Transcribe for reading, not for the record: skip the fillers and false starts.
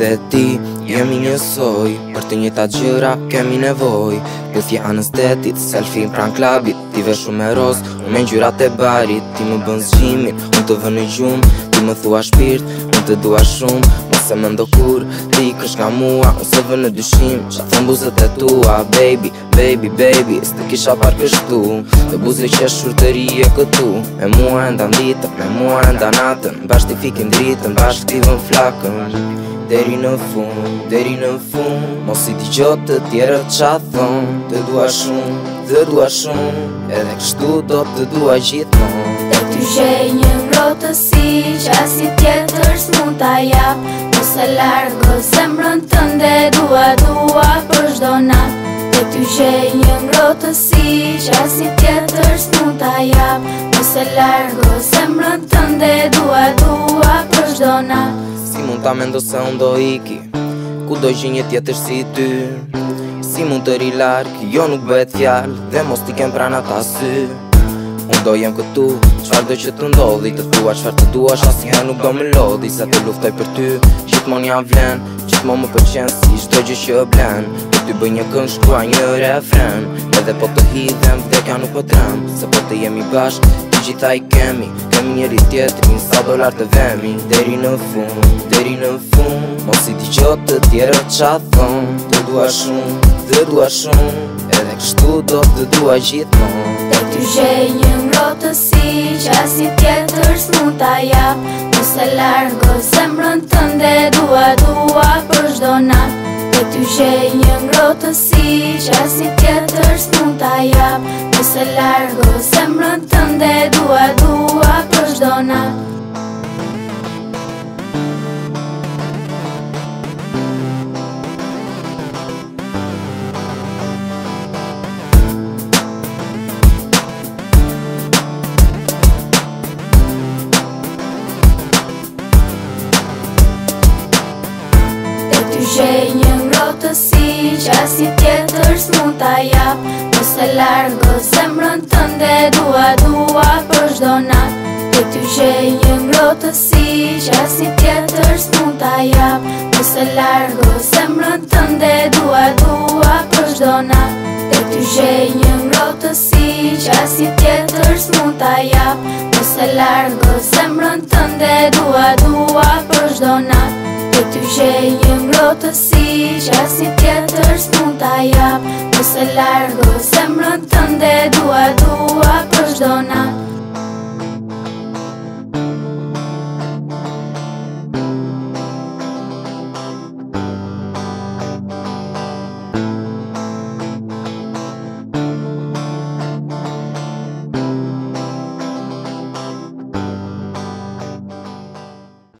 dhe ti jemi njësoj. Për të njëjtat gjëra kemi nevoj. Puthje anës detit, selfie pran klabit. Ti ve shumë e roz, unë me ngjyrat e barit. Ti më bën zgjimin, unë të vë në gjumë. Ti më thua shpirt, unë të dua shumë. Mos e mendo kur, ti kësh nga mua. Unë se vë në dyshim, qa thën buzët e tua. Baby, baby, baby, s'të kisha par kështu. Të buzë që shurtëri e këtu. Me mua e ndan ditën, me mua e ndan natën. Bashkë t'i fikim dritën, bashkë t'i vën flakën. Deri në fund, mos i digjo të tjerët qa thon. Të dua shumë, edhe kështu do të dua gjithmon. Dhe ty gjej një ngrotësi që asnjë tjetër s'mund ta jap. Mos e largo zemrën tënde, dua për çdo nat. Dhe ty gjej një ngrotësi që asnjë tjetër s'mund ta jap. Mos e largo zemrën tënde, dua për çdo nat. Si mund ta mendo se unë do iki, ku do gjej një tjetër si ty? Si mund të ri larg, jo nuk bëhet fjall, dhe mos t'i kem pran ata sy. Unë do jem këtu, qfar do që të ndodhi. Të thua qfar të duash, asnjëherë nuk do më lodhi. Se të luftoj për ty, gjithmon jam vlen. Gjithmon më pëlqen si çdo gjë që blen. Për ty bëj një këngë, shkruaj një refren. Edhe po të hidhem, vdekja nuk po trem. Se po të jemi bashk, të gjitha i kemi. Kemi njëri tjetrin, sa dolar të vemi. Deri në fund, mos i digjo të tjerët qa thon. Të dua shumë, edhe kështu do të dua gjithmon. Dhe ty gjej një ngrotësi që asnjë tjetër s'mund ta jap. Mos e largo zemrën tënde, dua për çdo nat. Dhe ty gjej një ngrotësi që asnjë tjetër s'mund ta jap. Mos e largo zemrën tënde, dua për çdo nat. Ty gjej një ngrotësi që asnjë tjetër s'mund ta jap. Mos e largo zemrën tënde, dua për çdo nat. Dhe ty gjej një ngrotësi që asnjë tjetër s'mund ta jap. Mos e largo zemrën tënde, dua për çdo nat. Dhe ty gjej një ngrotësi që asnjë tjetër s'mund ta jap. Mos e largo zemrën tënde, dua për çdo nat. Dhe ty gjej një ngrotësi që asnjë tjetër s'mund ta jap. Mos e largo zemrën tënde, dua për çdo nat.